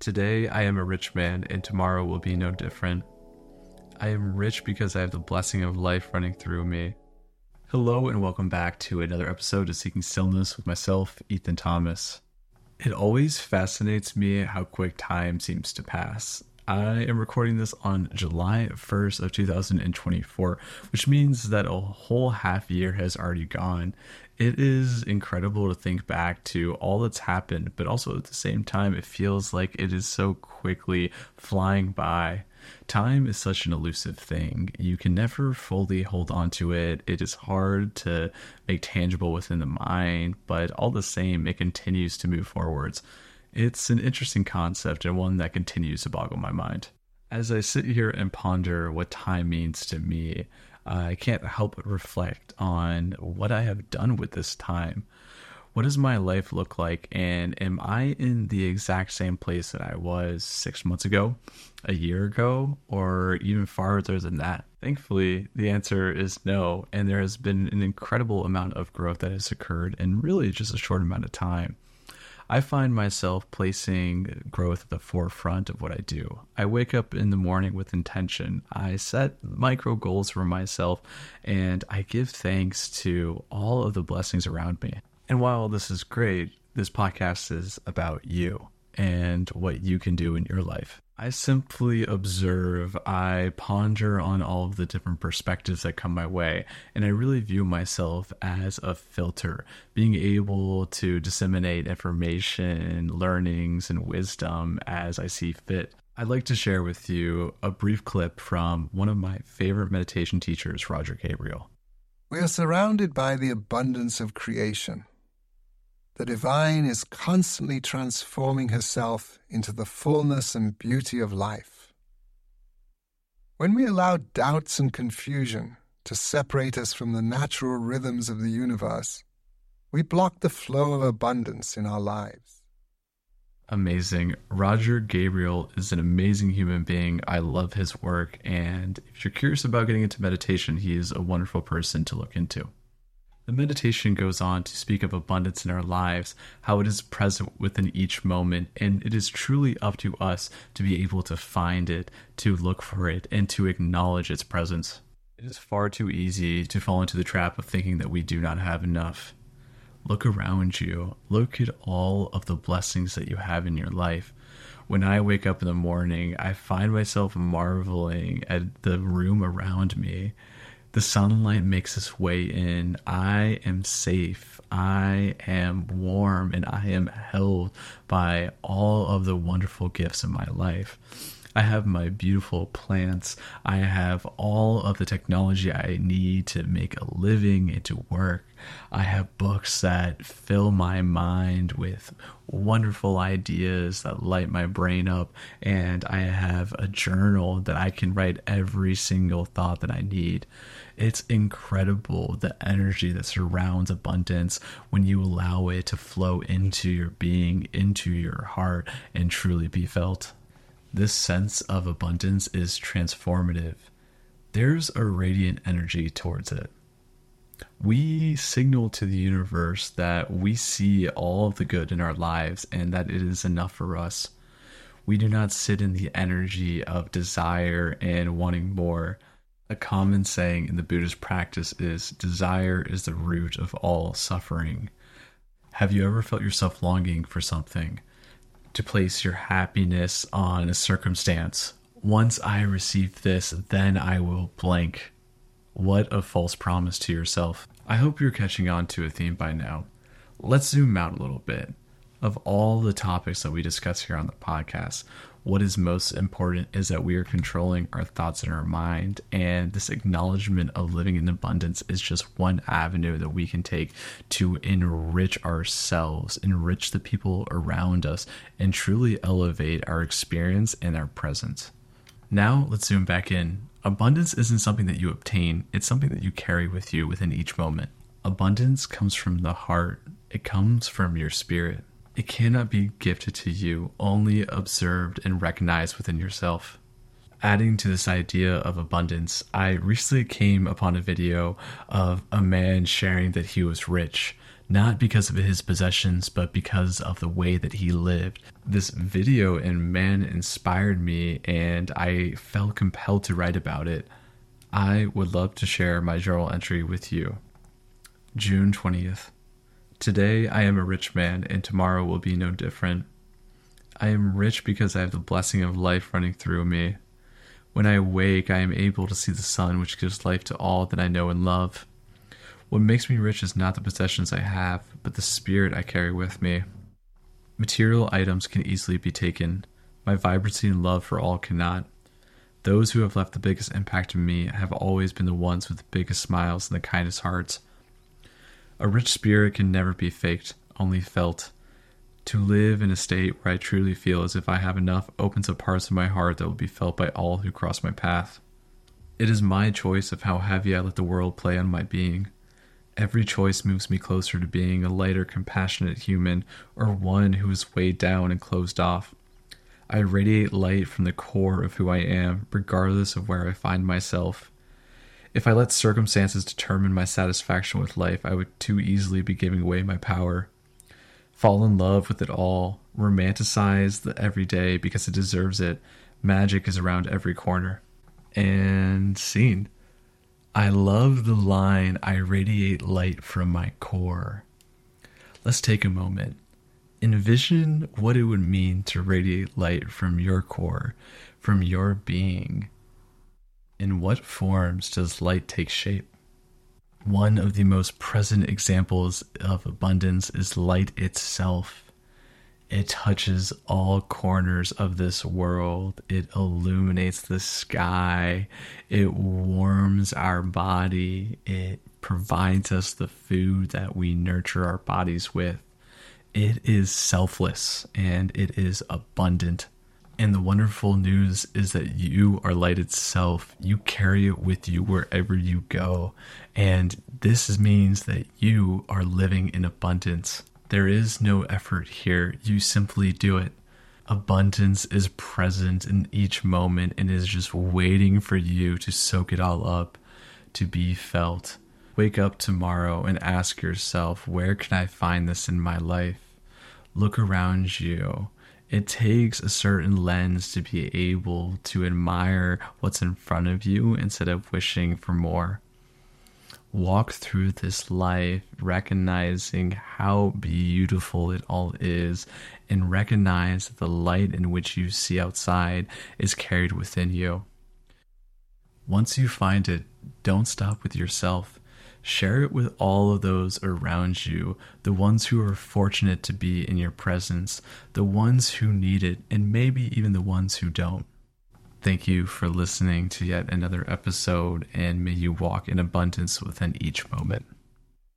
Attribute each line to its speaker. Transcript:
Speaker 1: Today I am a rich man, and tomorrow will be no different. I am rich because I have the blessing of life running through me. Hello and welcome back to another episode of Seeking Stillness with myself, Ethan Thomas. It always fascinates me how quick time seems to pass. I am recording this on July 1st of 2024, which means that a whole half year has already gone. It is incredible to think back to all that's happened, but also at the same time, it feels like it is so quickly flying by. Time is such an elusive thing. You can never fully hold on to it. It is hard to make tangible within the mind, but all the same, it continues to move forwards. It's an interesting concept and one that continues to boggle my mind. As I sit here and ponder what time means to me, I can't help but reflect on what I have done with this time. What does my life look like, and am I in the exact same place that I was 6 months ago, a year ago, or even farther than that? Thankfully, the answer is no, and there has been an incredible amount of growth that has occurred in really just a short amount of time. I find myself placing growth at the forefront of what I do. I wake up in the morning with intention. I set micro goals for myself, and I give thanks to all of the blessings around me. And while this is great, this podcast is about you and what you can do in your life. I simply observe, I ponder on all of the different perspectives that come my way, and I really view myself as a filter, being able to disseminate information, learnings, and wisdom as I see fit. I'd like to share with you a brief clip from one of my favorite meditation teachers, Roger Gabriel.
Speaker 2: We are surrounded by the abundance of creation. The divine is constantly transforming herself into the fullness and beauty of life. When we allow doubts and confusion to separate us from the natural rhythms of the universe, we block the flow of abundance in our lives.
Speaker 1: Amazing. Roger Gabriel is an amazing human being. I love his work, and if you're curious about getting into meditation, he is a wonderful person to look into. The meditation goes on to speak of abundance in our lives, how it is present within each moment, and it is truly up to us to be able to find it, to look for it, and to acknowledge its presence. It is far too easy to fall into the trap of thinking that we do not have enough. Look around you. Look at all of the blessings that you have in your life. When I wake up in the morning, I find myself marveling at the room around me. The sunlight makes its way in. I am safe. I am warm, and I am held by all of the wonderful gifts in my life. I have my beautiful plants. I have all of the technology I need to make a living and to work. I have books that fill my mind with wonderful ideas that light my brain up, and I have a journal that I can write every single thought that I need. It's incredible the energy that surrounds abundance when you allow it to flow into your being, into your heart, and truly be felt. This sense of abundance is transformative. There's a radiant energy towards it. We signal to the universe that we see all of the good in our lives and that it is enough for us. We do not sit in the energy of desire and wanting more. A common saying in the Buddhist practice is, desire is the root of all suffering. Have you ever felt yourself longing for something? To place your happiness on a circumstance. Once I receive this, then I will blank. What a false promise to yourself. I hope you're catching on to a theme by now. Let's zoom out a little bit. Of all the topics that we discuss here on the podcast, what is most important is that we are controlling our thoughts in our mind, and this acknowledgement of living in abundance is just one avenue that we can take to enrich ourselves, enrich the people around us, and truly elevate our experience and our presence. Now, let's zoom back in. Abundance isn't something that you obtain, it's something that you carry with you within each moment. Abundance comes from the heart, it comes from your spirit. It cannot be gifted to you, only observed and recognized within yourself. Adding to this idea of abundance, I recently came upon a video of a man sharing that he was rich. not because of his possessions, but because of the way that he lived. This video and man inspired me, and I felt compelled to write about it. I would love to share my journal entry with you. June 20th. Today I am a rich man, and tomorrow will be no different. I am rich because I have the blessing of life running through me. When I awake, I am able to see the sun, which gives life to all that I know and love. What makes me rich is not the possessions I have, but the spirit I carry with me. Material items can easily be taken. My vibrancy and love for all cannot. Those who have left the biggest impact on me have always been the ones with the biggest smiles and the kindest hearts. A rich spirit can never be faked, only felt. To live in a state where I truly feel as if I have enough opens up parts of my heart that will be felt by all who cross my path. It is my choice of how heavy I let the world play on my being. Every choice moves me closer to being a lighter, compassionate human, or one who is weighed down and closed off. I radiate light from the core of who I am, regardless of where I find myself. If I let circumstances determine my satisfaction with life, I would too easily be giving away my power. Fall in love with it all, romanticize the everyday because it deserves it. Magic is around every corner. And scene. I love the line, I radiate light from my core. Let's take a moment. Envision what it would mean to radiate light from your core, from your being. In what forms does light take shape? One of the most present examples of abundance is light itself. It touches all corners of this world. It illuminates the sky. It warms our body. It provides us the food that we nurture our bodies with. It is selfless and it is abundant. And the wonderful news is that you are light itself. You carry it with you wherever you go. And this means that you are living in abundance. There is no effort here. You simply do it. Abundance is present in each moment and is just waiting for you to soak it all up, to be felt. Wake up tomorrow and ask yourself, where can I find this in my life? Look around you. It takes a certain lens to be able to admire what's in front of you instead of wishing for more. Walk through this life recognizing how beautiful it all is, and recognize that the light in which you see outside is carried within you. Once you find it, don't stop with yourself. Share it with all of those around you, the ones who are fortunate to be in your presence, the ones who need it, and maybe even the ones who don't. Thank you for listening to yet another episode, and may you walk in abundance within each moment.